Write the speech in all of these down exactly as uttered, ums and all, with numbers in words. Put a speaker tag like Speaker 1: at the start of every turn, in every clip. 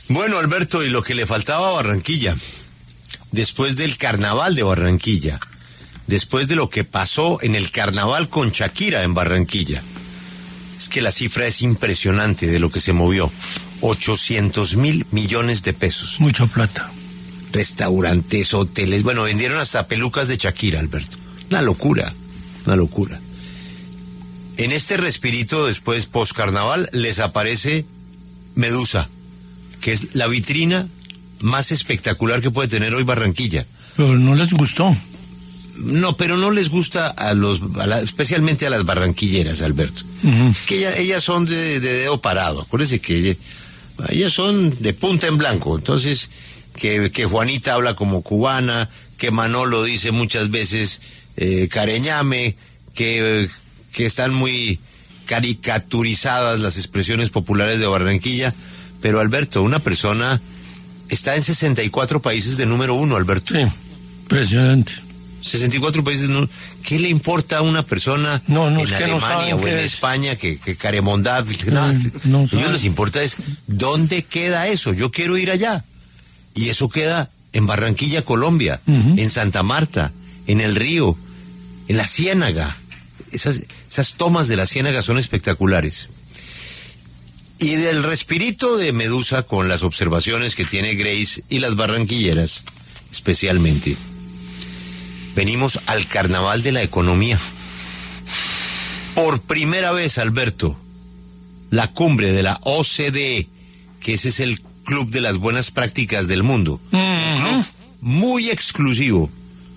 Speaker 1: Bueno, Alberto, y lo que le faltaba a Barranquilla, después del carnaval de Barranquilla, después de lo que pasó en el carnaval con Shakira en Barranquilla, es que la cifra es impresionante de lo que se movió. ochocientos mil millones de pesos.
Speaker 2: Mucha plata.
Speaker 1: Restaurantes, hoteles, bueno, vendieron hasta pelucas de Shakira, Alberto. Una locura, una locura. En este respirito, después, post-carnaval, les aparece Medusa, que es la vitrina más espectacular que puede tener hoy Barranquilla.
Speaker 2: Pero no les gustó.
Speaker 1: No, pero no les gusta a los, a la, especialmente a las barranquilleras, Alberto. Uh-huh. Es que ella, ellas son de, de dedo parado. Acuérdense que ella, ellas son de punta en blanco. Entonces, que, que Juanita habla como cubana, que Manolo dice muchas veces eh, careñame, que, que están muy caricaturizadas las expresiones populares de Barranquilla. Pero, Alberto, una persona está en sesenta y cuatro países de número uno, Alberto.
Speaker 2: Sí, impresionante.
Speaker 1: sesenta y cuatro países, ¿no? ¿Qué le importa a una persona
Speaker 2: no, no,
Speaker 1: en
Speaker 2: es que
Speaker 1: Alemania
Speaker 2: no
Speaker 1: o en
Speaker 2: es.
Speaker 1: España que, que Caremondá? No,
Speaker 2: no, no
Speaker 1: a ellos les importa es dónde queda eso. Yo quiero ir allá. Y eso queda en Barranquilla, Colombia, uh-huh. en Santa Marta, en el Río, en la Ciénaga. Esas, esas tomas de la Ciénaga son espectaculares. Y del respirito de Medusa, con las observaciones que tiene Grace y las barranquilleras, especialmente, venimos al carnaval de la economía. Por primera vez, Alberto, la cumbre de la O C D E, que ese es el club de las buenas prácticas del mundo, uh-huh. un club muy exclusivo,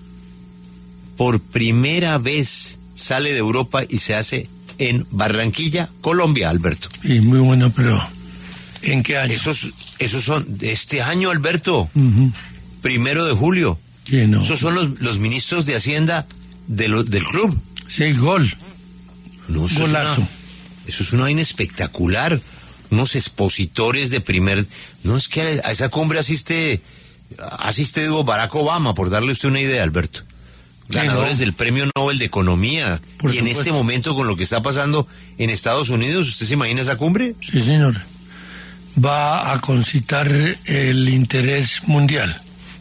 Speaker 1: por primera vez sale de Europa y se hace en Barranquilla, Colombia, Alberto.
Speaker 2: Y muy bueno, pero ¿en qué año?
Speaker 1: Esos, esos son de este año, Alberto,
Speaker 2: uh-huh.
Speaker 1: primero de julio.
Speaker 2: Sí, no.
Speaker 1: Esos son los, los ministros de Hacienda de lo, del club.
Speaker 2: Sí, gol.
Speaker 1: No, eso
Speaker 2: Golazo.
Speaker 1: Es una, eso es una vaina espectacular. Unos expositores de primer... No, es que a esa cumbre asiste, asiste Barack Obama, por darle a usted una idea, Alberto. Ganadores sí, no. del Premio Nobel de Economía. Por y supuesto. En este momento, con lo que está pasando en Estados Unidos, ¿usted se imagina esa cumbre?
Speaker 2: Sí, señor. Va a concitar el interés mundial.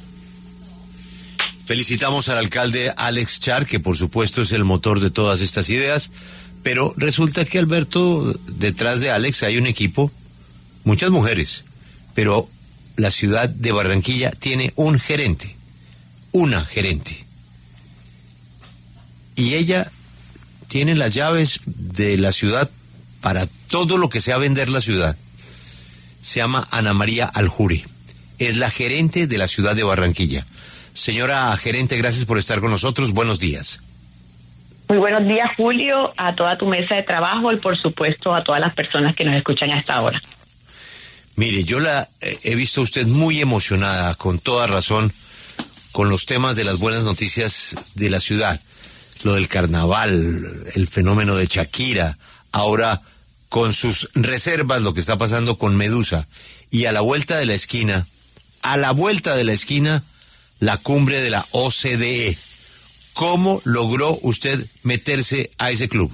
Speaker 1: Felicitamos al alcalde Alex Char, que por supuesto es el motor de todas estas ideas, pero resulta que, Alberto, detrás de Alex hay un equipo, muchas mujeres, pero la ciudad de Barranquilla tiene un gerente, una gerente, y ella tiene las llaves de la ciudad para todo lo que sea vender la ciudad. Se llama Ana María Aljuri, es la gerente de la ciudad de Barranquilla. Señora gerente, gracias por estar con nosotros. Buenos días.
Speaker 3: Muy buenos días, Julio, a toda tu mesa de trabajo y, por supuesto, a todas las personas que nos escuchan a esta hora.
Speaker 1: Mire, yo la eh, he visto a usted muy emocionada, con toda razón, con los temas de las buenas noticias de la ciudad. Lo del carnaval, el fenómeno de Shakira, ahora con sus reservas, lo que está pasando con Medusa. Y a la vuelta de la esquina, a la vuelta de la esquina... la cumbre de la O C D E. ¿Cómo logró usted meterse a ese club?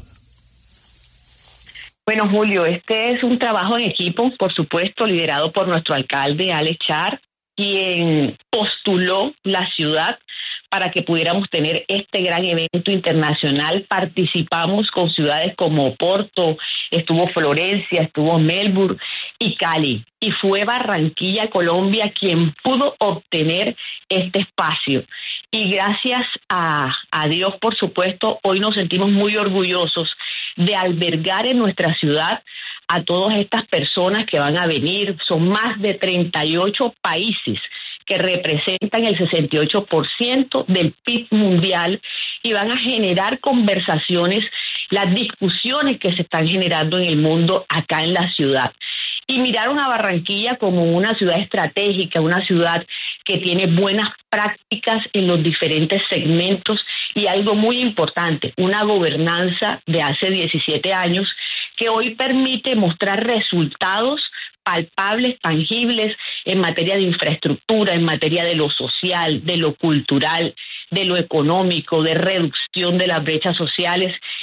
Speaker 3: Bueno, Julio, este es un trabajo en equipo, por supuesto, liderado por nuestro alcalde, Alex Char, quien postuló la ciudad para que pudiéramos tener este gran evento internacional. Participamos con ciudades como Oporto, estuvo Florencia, estuvo Melbourne y Cali. Y fue Barranquilla, Colombia, quien pudo obtener este espacio. Y gracias a, a Dios, por supuesto, hoy nos sentimos muy orgullosos de albergar en nuestra ciudad a todas estas personas que van a venir. Son más de treinta y ocho países que representan el sesenta y ocho por ciento del P I B mundial y van a generar conversaciones, las discusiones que se están generando en el mundo acá en la ciudad. Y miraron a Barranquilla como una ciudad estratégica, una ciudad que tiene buenas prácticas en los diferentes segmentos y algo muy importante, una gobernanza de hace diecisiete años que hoy permite mostrar resultados palpables, tangibles en materia de infraestructura, en materia de lo social, de lo cultural, de lo económico, de reducción de las brechas sociales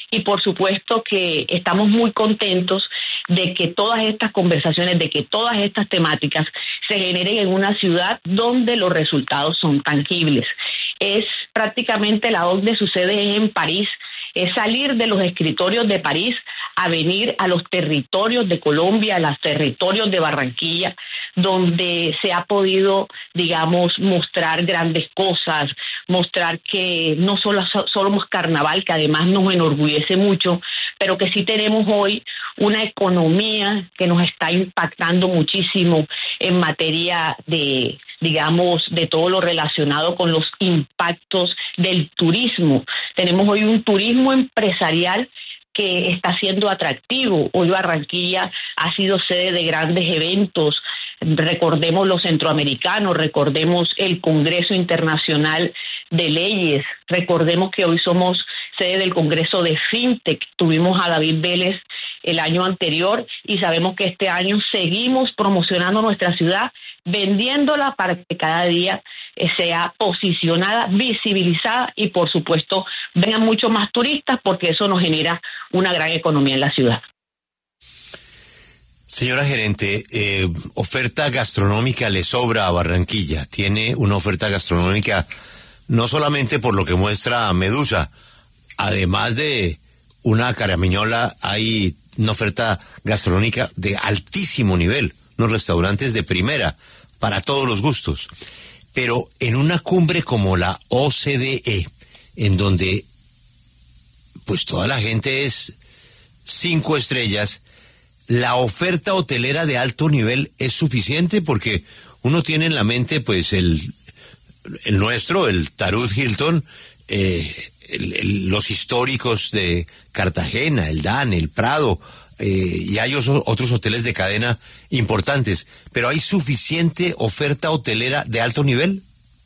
Speaker 3: y por supuesto que estamos muy contentos de que todas estas conversaciones, de que todas estas temáticas se generen en una ciudad donde los resultados son tangibles. Es prácticamente la donde sucede en París, es salir de los escritorios de París a venir a los territorios de Colombia, a los territorios de Barranquilla, donde se ha podido, digamos, mostrar grandes cosas, mostrar que no solo somos carnaval, que además nos enorgullece mucho, pero que sí tenemos hoy una economía que nos está impactando muchísimo en materia de, digamos, de todo lo relacionado con los impactos del turismo. Tenemos hoy un turismo empresarial que está siendo atractivo. Hoy Barranquilla ha sido sede de grandes eventos. Recordemos los centroamericanos, recordemos el Congreso Internacional de Leyes, recordemos que hoy somos sede del Congreso de FinTech. Tuvimos a David Vélez el año anterior y sabemos que este año seguimos promocionando nuestra ciudad, vendiéndola para que cada día sea posicionada, visibilizada y por supuesto vengan muchos más turistas, porque eso nos genera una gran economía en la ciudad.
Speaker 1: Señora gerente, eh, oferta gastronómica le sobra a Barranquilla. Tiene una oferta gastronómica no solamente por lo que muestra Medusa, además de una caramiñola, hay una oferta gastronómica de altísimo nivel, unos restaurantes de primera para todos los gustos. Pero en una cumbre como la O C D E, en donde pues toda la gente es cinco estrellas, ¿la oferta hotelera de alto nivel es suficiente? Porque uno tiene en la mente pues el, el nuestro, el Tarut Hilton, eh, el, el, los históricos de Cartagena, el Dan, el Prado, eh, y hay otros, otros hoteles de cadena importantes, pero ¿hay suficiente oferta hotelera de alto nivel?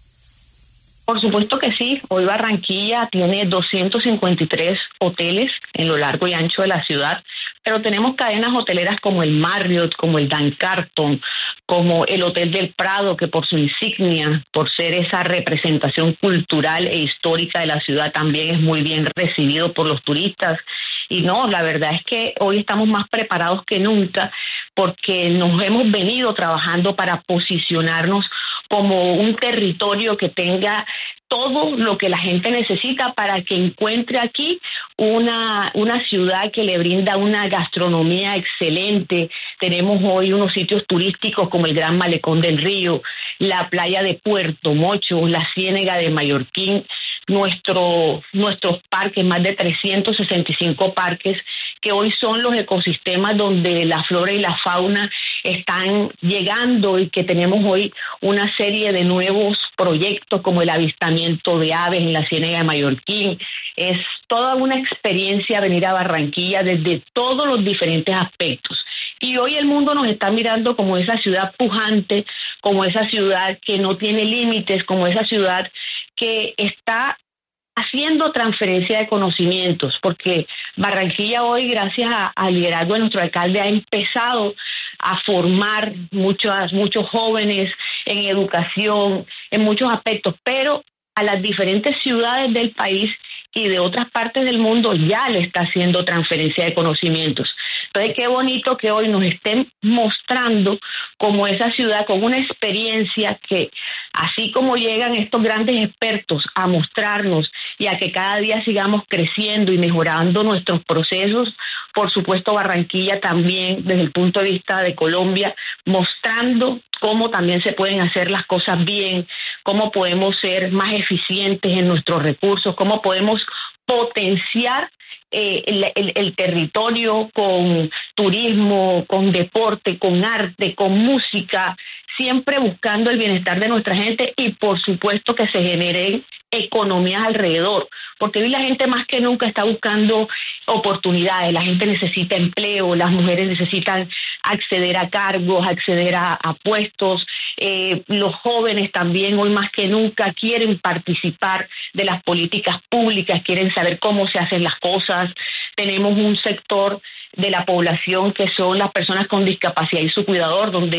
Speaker 3: Por supuesto que sí. Hoy Barranquilla tiene doscientos cincuenta y tres hoteles en lo largo y ancho de la ciudad, pero tenemos cadenas hoteleras como el Marriott, como el Dan Carton, como el Hotel del Prado, que por su insignia, por ser esa representación cultural e histórica de la ciudad, también es muy bien recibido por los turistas. Y no, la verdad es que hoy estamos más preparados que nunca, porque nos hemos venido trabajando para posicionarnos como un territorio que tenga todo lo que la gente necesita para que encuentre aquí una, una ciudad que le brinda una gastronomía excelente. Tenemos hoy unos sitios turísticos como el Gran Malecón del Río, la playa de Puerto Mocho, la Ciénega de Mallorquín, nuestro, nuestros parques, más de trescientos sesenta y cinco parques, que hoy son los ecosistemas donde la flora y la fauna están llegando, y que tenemos hoy una serie de nuevos proyectos como el avistamiento de aves en la Ciénega de Mallorquín. Es toda una experiencia venir a Barranquilla desde todos los diferentes aspectos. Y hoy el mundo nos está mirando como esa ciudad pujante, como esa ciudad que no tiene límites, como esa ciudad que está haciendo transferencia de conocimientos, porque Barranquilla hoy, gracias a, al liderazgo de nuestro alcalde, ha empezado a formar muchos, muchos jóvenes en educación, en muchos aspectos, pero a las diferentes ciudades del país y de otras partes del mundo ya le está haciendo transferencia de conocimientos. Entonces, qué bonito que hoy nos estén mostrando como esa ciudad con una experiencia que, así como llegan estos grandes expertos a mostrarnos y a que cada día sigamos creciendo y mejorando nuestros procesos, por supuesto Barranquilla también desde el punto de vista de Colombia, mostrando cómo también se pueden hacer las cosas bien, cómo podemos ser más eficientes en nuestros recursos, cómo podemos potenciar eh, el, el, el territorio con turismo, con deporte, con arte, con música, siempre buscando el bienestar de nuestra gente y por supuesto que se generen economías alrededor, porque hoy la gente más que nunca está buscando oportunidades, la gente necesita empleo, las mujeres necesitan acceder a cargos, acceder a, a puestos, eh, los jóvenes también hoy más que nunca quieren participar de las políticas públicas, quieren saber cómo se hacen las cosas. Tenemos un sector de la población que son las personas con discapacidad y su cuidador, donde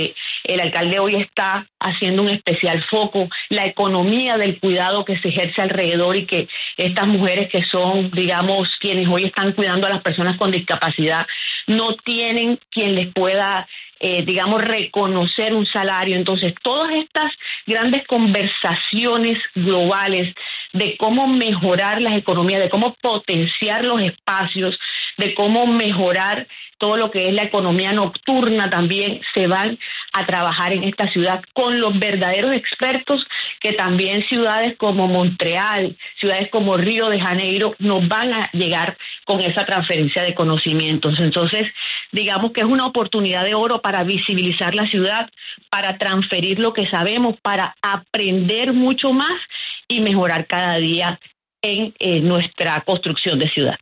Speaker 3: El alcalde hoy está haciendo un especial foco, la economía del cuidado que se ejerce alrededor y que estas mujeres que son, digamos, quienes hoy están cuidando a las personas con discapacidad, no tienen quien les pueda, eh, digamos, reconocer un salario. Entonces, todas estas grandes conversaciones globales de cómo mejorar las economías, de cómo potenciar los espacios, de cómo mejorar todo lo que es la economía nocturna también, se van a trabajar en esta ciudad con los verdaderos expertos que también ciudades como Montreal, ciudades como Río de Janeiro nos van a llegar con esa transferencia de conocimientos. Entonces, digamos que es una oportunidad de oro para visibilizar la ciudad, para transferir lo que sabemos, para aprender mucho más y mejorar cada día en eh, nuestra construcción de ciudad.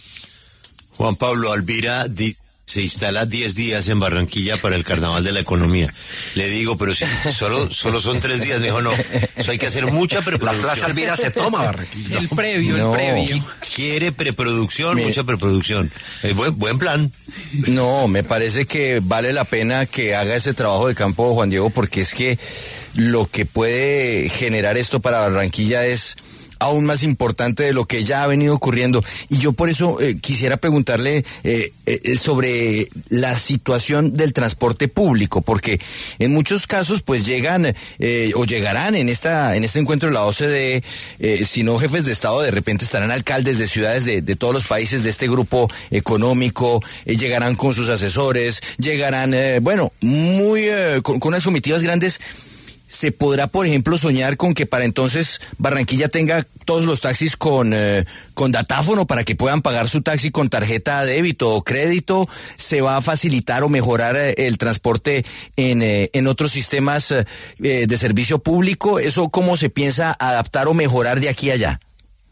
Speaker 1: Juan Pablo, Alvira di, se instala diez días en Barranquilla para el Carnaval de la Economía. Le digo, pero si solo, solo son tres días, me dijo, no, eso hay que hacer mucha preproducción.
Speaker 4: La Plaza Alvira se toma Barranquilla.
Speaker 5: El previo,
Speaker 4: no.
Speaker 5: el previo.
Speaker 1: Quiere preproducción,
Speaker 6: Mire.
Speaker 1: mucha preproducción. Eh, buen, buen plan.
Speaker 6: No, me parece que vale la pena que haga ese trabajo de campo, Juan Diego, porque es que lo que puede generar esto para Barranquilla es aún más importante de lo que ya ha venido ocurriendo. Y yo por eso eh, quisiera preguntarle eh, eh, sobre la situación del transporte público, porque en muchos casos pues llegan eh, o llegarán en esta en este encuentro de la O C D E, eh, si no jefes de Estado, de repente estarán alcaldes de ciudades de, de todos los países de este grupo económico, eh, llegarán con sus asesores, llegarán, eh, bueno, muy eh, con, con unas comitivas grandes. ¿Se podrá, por ejemplo, soñar con que para entonces Barranquilla tenga todos los taxis con, eh, con datáfono para que puedan pagar su taxi con tarjeta de débito o crédito? ¿Se va a facilitar o mejorar eh, el transporte en, eh, en otros sistemas eh, de servicio público? ¿Eso cómo se piensa adaptar o mejorar de aquí a allá?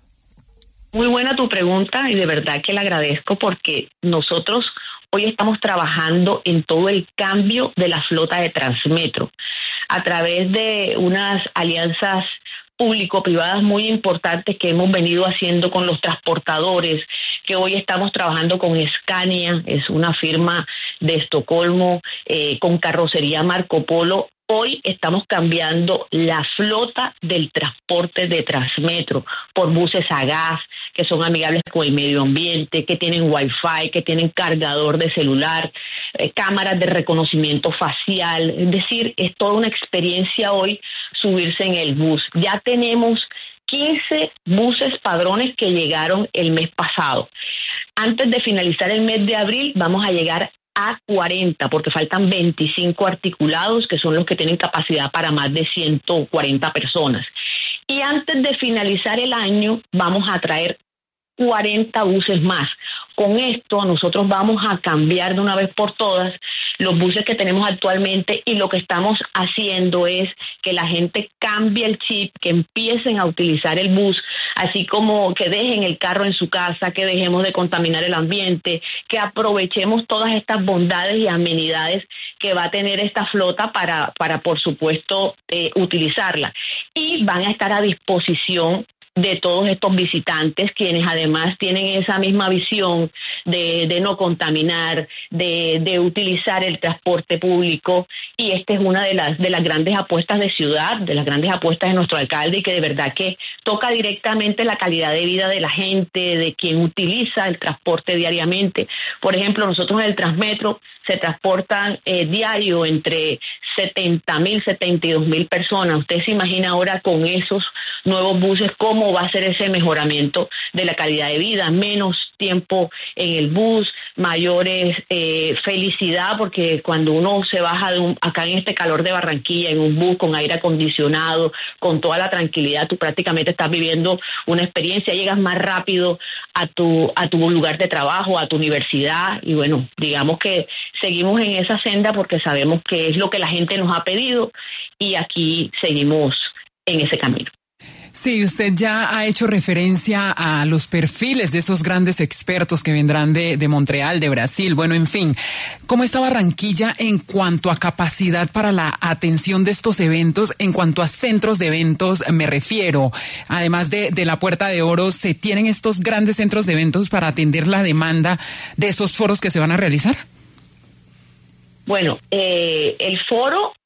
Speaker 3: Muy buena tu pregunta y de verdad que la agradezco porque nosotros hoy estamos trabajando en todo el cambio de la flota de Transmetro a través de unas alianzas público-privadas muy importantes que hemos venido haciendo con los transportadores, que hoy estamos trabajando con Scania, es una firma de Estocolmo, eh, con carrocería Marco Polo. Hoy estamos cambiando la flota del transporte de Transmetro por buses a gas, que son amigables con el medio ambiente, que tienen wifi, que tienen cargador de celular, eh, cámaras de reconocimiento facial. Es decir, es toda una experiencia hoy subirse en el bus. Ya tenemos quince buses padrones que llegaron el mes pasado. Antes de finalizar el mes de abril vamos a llegar a cuarenta, porque faltan veinticinco articulados, que son los que tienen capacidad para más de ciento cuarenta personas. Y antes de finalizar el año vamos a traer cuarenta buses más. Con esto nosotros vamos a cambiar de una vez por todas los buses que tenemos actualmente y lo que estamos haciendo es que la gente cambie el chip, que empiecen a utilizar el bus, así como que dejen el carro en su casa, que dejemos de contaminar el ambiente, que aprovechemos todas estas bondades y amenidades que va a tener esta flota para, para por supuesto, eh, utilizarla. Y van a estar a disposición de todos estos visitantes, quienes además tienen esa misma visión de, de no contaminar, de, de utilizar el transporte público, y esta es una de las de las grandes apuestas de ciudad, de las grandes apuestas de nuestro alcalde, y que de verdad que toca directamente la calidad de vida de la gente, de quien utiliza el transporte diariamente. Por ejemplo, nosotros en el Transmetro se transportan eh, diario entre setenta mil, setenta y dos mil personas. Usted se imagina ahora con esos nuevos buses cómo va a ser ese mejoramiento de la calidad de vida, menos tiempo en el bus, mayores eh, felicidad, porque cuando uno se baja de un, acá en este calor de Barranquilla, en un bus con aire acondicionado, con toda la tranquilidad, tú prácticamente estás viviendo una experiencia, llegas más rápido a tu a tu lugar de trabajo, a tu universidad, y bueno, digamos que seguimos en esa senda porque sabemos que es lo que la gente nos ha pedido y aquí seguimos en ese camino.
Speaker 5: Sí, usted ya ha hecho referencia a los perfiles de esos grandes expertos que vendrán de, de Montreal, de Brasil. Bueno, en fin, ¿cómo está Barranquilla en cuanto a capacidad para la atención de estos eventos? En cuanto a centros de eventos, me refiero. Además de, de la Puerta de Oro, ¿se tienen estos grandes centros de eventos para atender la demanda de esos foros que se van a realizar?
Speaker 3: Bueno, eh, el foro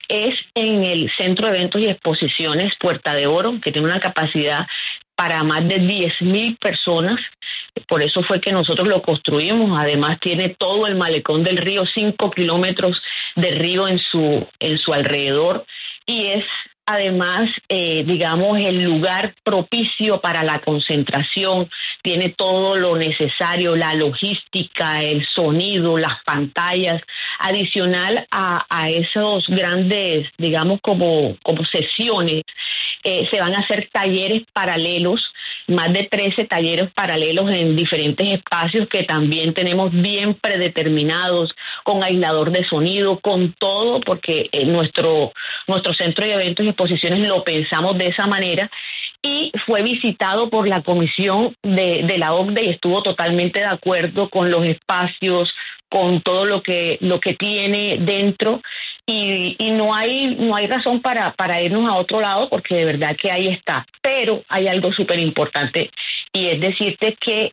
Speaker 3: es en el Centro de Eventos y Exposiciones Puerta de Oro, que tiene una capacidad para más de diez mil personas. Por eso fue que nosotros lo construimos. Además tiene todo el malecón del río, cinco kilómetros de río en su, en su alrededor, y es además, eh, digamos, el lugar propicio para la concentración. Tiene todo lo necesario, la logística, el sonido, las pantallas, adicional a, a esos grandes, digamos, como, como sesiones. Eh, se van a hacer talleres paralelos, más de trece talleres paralelos en diferentes espacios que también tenemos bien predeterminados, con aislador de sonido, con todo, porque eh, nuestro, nuestro centro de eventos y exposiciones lo pensamos de esa manera, y fue visitado por la comisión de, de la O C D E y estuvo totalmente de acuerdo con los espacios, con todo lo que, lo que tiene dentro. Y, y no hay no hay razón para, para irnos a otro lado, porque de verdad que ahí está. Pero hay algo súper importante, y es decirte que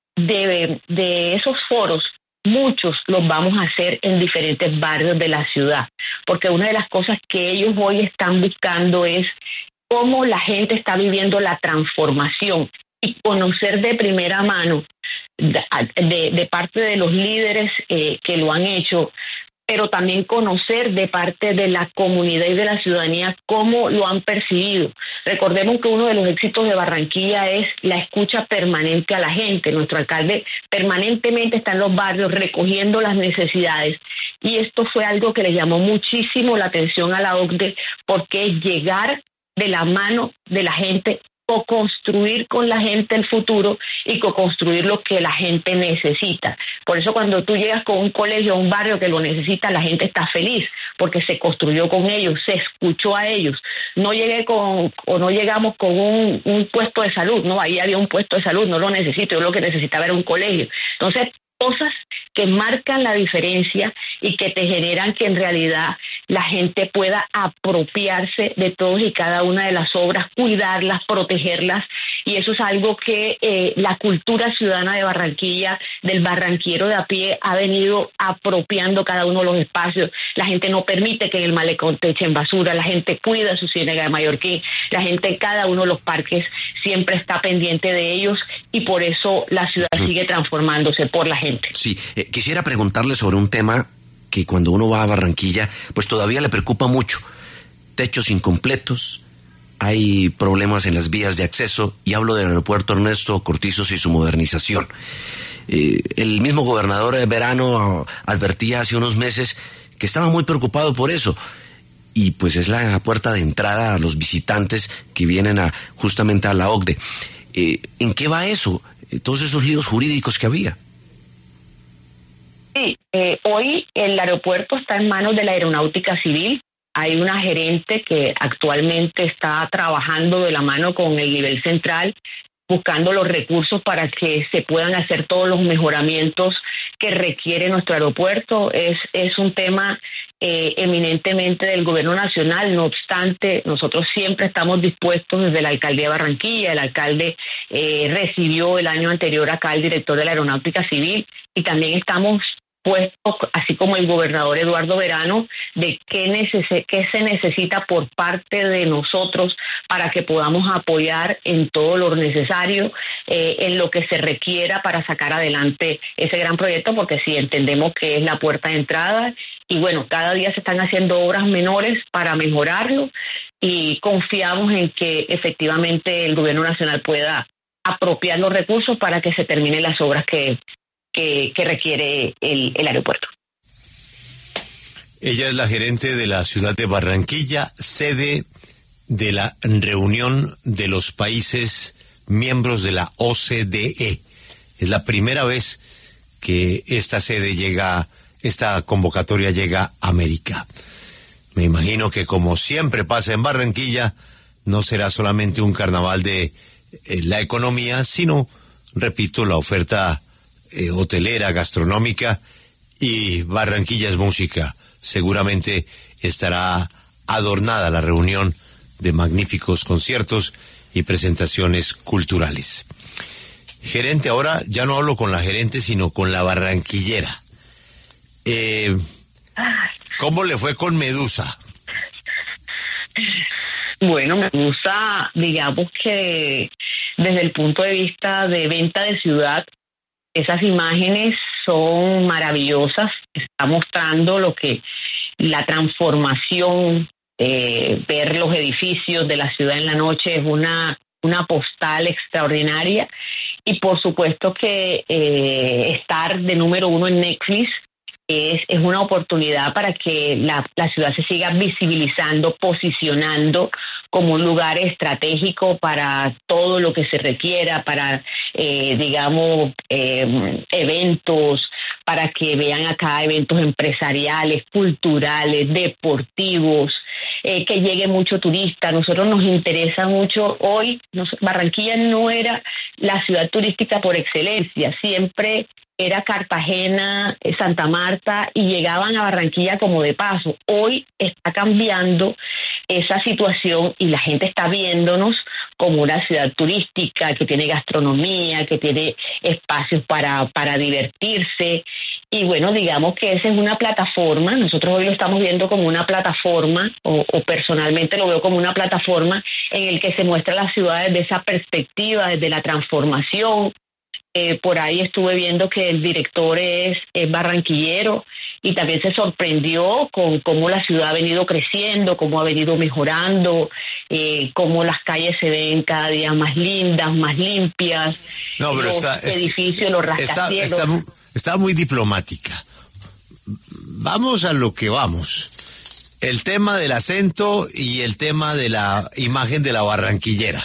Speaker 3: de, de esos foros, muchos los vamos a hacer en diferentes barrios de la ciudad, porque una de las cosas que ellos hoy están buscando es cómo la gente está viviendo la transformación, y conocer de primera mano de, de, de parte de los líderes eh, que lo han hecho, pero también conocer de parte de la comunidad y de la ciudadanía cómo lo han percibido. Recordemos que uno de los éxitos de Barranquilla es la escucha permanente a la gente. Nuestro alcalde permanentemente está en los barrios recogiendo las necesidades, y esto fue algo que le llamó muchísimo la atención a la O C D E, porque es llegar de la mano de la gente, co-construir con la gente el futuro y co-construir lo que la gente necesita. Por eso cuando tú llegas con un colegio, a un barrio que lo necesita, la gente está feliz, porque se construyó con ellos, se escuchó a ellos. No llegué con, o no llegamos con un, un puesto de salud, no, ahí había un puesto de salud, no lo necesito, yo lo que necesitaba era un colegio. Entonces, cosas que marcan la diferencia y que te generan que en realidad la gente pueda apropiarse de todos y cada una de las obras, cuidarlas, protegerlas, y eso es algo que eh, la cultura ciudadana de Barranquilla, del barranquero de a pie, ha venido apropiando cada uno de los espacios. La gente no permite que en el malecón te echen basura, la gente cuida su ciénaga de Mallorquín, la gente en cada uno de los parques siempre está pendiente de ellos, y por eso la ciudad sigue transformándose por la gente.
Speaker 7: Sí, eh, quisiera preguntarle sobre un tema que cuando uno va a Barranquilla, pues todavía le preocupa mucho. Techos incompletos, hay problemas en las vías de acceso, y hablo del aeropuerto Ernesto Cortizos y su modernización. Eh, el mismo gobernador de Verano advertía hace unos meses que estaba muy preocupado por eso, y pues es la puerta de entrada a los visitantes que vienen a justamente a la O C D E. Eh, ¿En qué va eso? Eh, todos esos líos jurídicos que había.
Speaker 3: Sí, eh, hoy el aeropuerto está en manos de la Aeronáutica Civil. Hay una gerente que actualmente está trabajando de la mano con el nivel central, buscando los recursos para que se puedan hacer todos los mejoramientos que requiere nuestro aeropuerto. Es, es un tema eh, eminentemente del gobierno nacional. No obstante, nosotros siempre estamos dispuestos desde la alcaldía de Barranquilla. El alcalde eh, recibió el año anterior acá al director de la Aeronáutica Civil, y también estamos puestos, así como el gobernador Eduardo Verano, de qué, neces- qué se necesita por parte de nosotros para que podamos apoyar en todo lo necesario, eh, en lo que se requiera para sacar adelante ese gran proyecto, porque sí entendemos que es la puerta de entrada, y bueno, cada día se están haciendo obras menores para mejorarlo, y confiamos en que efectivamente el gobierno nacional pueda apropiar los recursos para que se terminen las obras que Que, que requiere el, el aeropuerto.
Speaker 1: Ella es la gerente de la ciudad de Barranquilla, sede de la reunión de los países miembros de la O C D E. Es la primera vez que esta sede llega, esta convocatoria llega a América. Me imagino que, como siempre pasa en Barranquilla, no será solamente un carnaval de eh, la economía, sino, repito, la oferta Eh, hotelera, gastronómica, y Barranquilla es música. Seguramente estará adornada la reunión de magníficos conciertos y presentaciones culturales. Gerente, ahora ya no hablo con la gerente, sino con la barranquillera. Eh, ¿Cómo le fue con Medusa?
Speaker 3: Bueno, me gusta, digamos que desde el punto de vista de venta de ciudad, esas imágenes son maravillosas, está mostrando lo que la transformación, eh, ver los edificios de la ciudad en la noche es una, una postal extraordinaria, y por supuesto que eh, estar de número uno en Netflix es, es una oportunidad para que la, la ciudad se siga visibilizando, posicionando como un lugar estratégico para todo lo que se requiera, para, eh, digamos, eh, eventos, para que vean acá eventos empresariales, culturales, deportivos, eh, que llegue mucho turista. A nosotros nos interesa mucho hoy, nos, Barranquilla no era la ciudad turística por excelencia, siempre era Cartagena, Santa Marta, y llegaban a Barranquilla como de paso. Hoy está cambiando esa situación y la gente está viéndonos como una ciudad turística que tiene gastronomía, que tiene espacios para, para divertirse. Y bueno, digamos que esa es una plataforma, nosotros hoy lo estamos viendo como una plataforma, o, o personalmente lo veo como una plataforma en el que se muestra la ciudad desde esa perspectiva, desde la transformación. Eh, por ahí estuve viendo que el director es, es barranquillero, y también se sorprendió con cómo la ciudad ha venido creciendo, cómo ha venido mejorando, eh, cómo las calles se ven cada día más lindas, más limpias,
Speaker 1: no, pero
Speaker 3: los
Speaker 1: está,
Speaker 3: edificios,
Speaker 1: es,
Speaker 3: los rascacielos.
Speaker 1: Está, está, está muy diplomática. Vamos a lo que vamos. El tema del acento y el tema de la imagen de la barranquillera.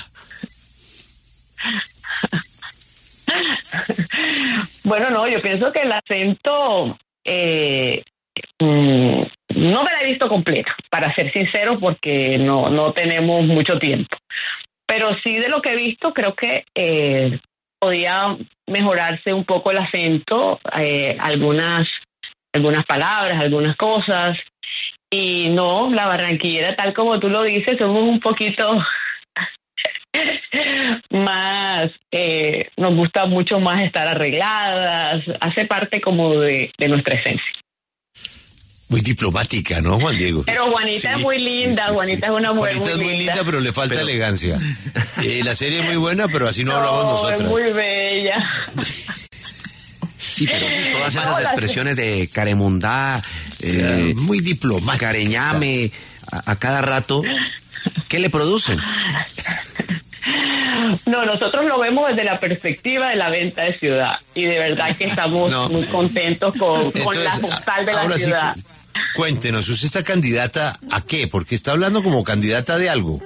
Speaker 3: Bueno, no, yo pienso que el acento eh, mm, no me la he visto completa, para ser sincero, porque no, no tenemos mucho tiempo. Pero sí, de lo que he visto, creo que eh, podía mejorarse un poco el acento, eh, algunas, algunas palabras, algunas cosas. Y no, la barranquillera, tal como tú lo dices, somos un poquito más, eh, nos gusta mucho más estar arregladas, hace parte como de, de nuestra esencia.
Speaker 1: Muy diplomática, ¿no, Juan Diego?
Speaker 3: Pero Juanita sí, es muy linda, sí, sí,
Speaker 1: sí.
Speaker 3: Juanita es una mujer
Speaker 1: Juanita
Speaker 3: muy linda.
Speaker 1: es muy linda, pero le falta pero... elegancia. Eh, la serie es muy buena, pero así no, no hablamos nosotros.
Speaker 3: Es muy bella.
Speaker 7: Sí, pero todas esas Hola, expresiones de caremundá, eh,
Speaker 1: muy diplomática,
Speaker 7: careñame, a, a cada rato, ¿qué le producen?
Speaker 3: No, nosotros lo vemos desde la perspectiva de la venta de ciudad, y de verdad que estamos no. muy contentos con, Entonces, con la postal de la ciudad. Sí,
Speaker 1: cuéntenos, ¿usted está candidata a qué? Porque está hablando como candidata de algo.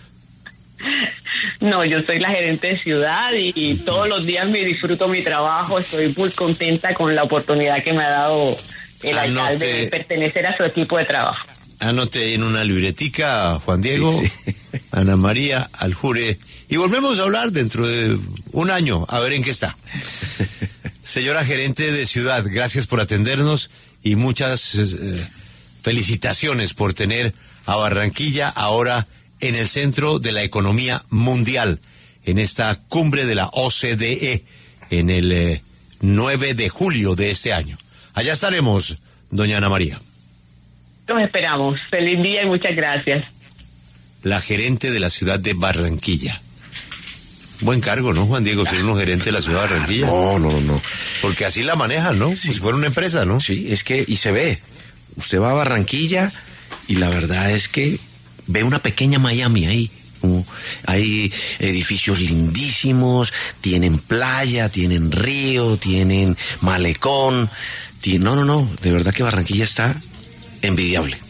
Speaker 3: No, yo soy la gerente de ciudad y, y todos los días me disfruto mi trabajo, estoy muy contenta con la oportunidad que me ha dado el Anote, alcalde de pertenecer a su equipo de trabajo.
Speaker 1: Anote en una libretica, Juan Diego, sí, sí. Ana María Aljure, y volvemos a hablar dentro de un año, a ver en qué está. Señora gerente de ciudad, gracias por atendernos y muchas eh, felicitaciones por tener a Barranquilla ahora en el centro de la economía mundial, en esta cumbre de la O C D E, en el eh, nueve de julio de este año. Allá estaremos, doña Ana María.
Speaker 3: Nos esperamos. Feliz día y muchas gracias.
Speaker 1: La gerente de la ciudad de Barranquilla. Buen cargo, ¿no, Juan Diego? Ser uno gerente de la ciudad de Barranquilla.
Speaker 7: No, no, no.
Speaker 1: Porque así la manejan, ¿no? Sí. Como si fuera una empresa, ¿no?
Speaker 7: Sí, es que, y se ve. Usted va a Barranquilla y la verdad es que ve una pequeña Miami ahí. Uh, hay edificios lindísimos, tienen playa, tienen río, tienen malecón. Tienen... No, no, no. De verdad que Barranquilla está envidiable.